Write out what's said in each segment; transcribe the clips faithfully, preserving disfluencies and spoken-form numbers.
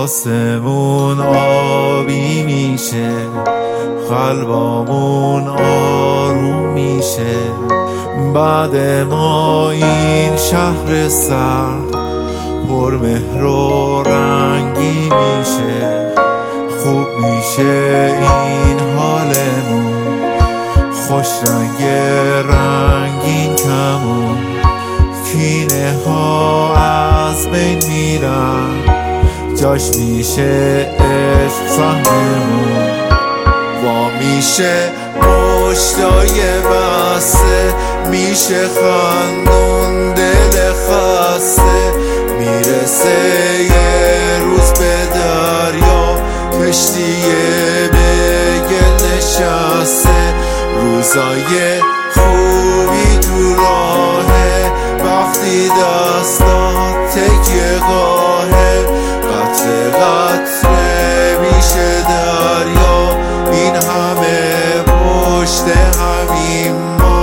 آسمون آبی میشه، قلبامون آروم میشه. بعد ما این شهر سرد پر مهر و رنگی میشه. خوب میشه این حالمون، خوش رنگ رنگین کمون. کینه ها از بین میرن، جاش میشه عشق سهممون. وا میشه پشتای بسته، میشه خندون دل خسته. میرسه یه روز به دریا، کشتیه به گل نشسته. روزای خوبی تو راهه، وقتی دستات تکیه گاهه. قطره قطره میشه دریا، این همه پشت همین ما.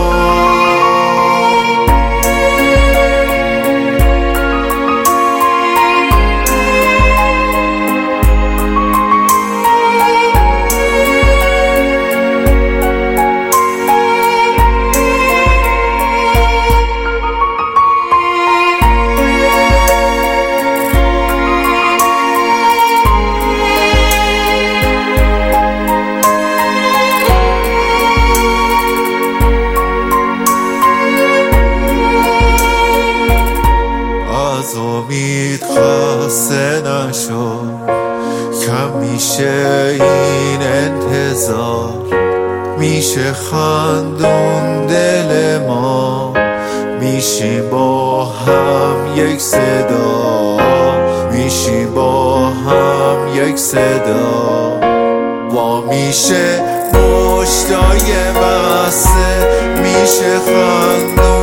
از امید خسته نشو، کم میشه این انتظار. میشه خندون دل ما، میشیم با هم یک صدا. میشیم با هم یک صدا. وا میشه پشتای بسته، میشه خندون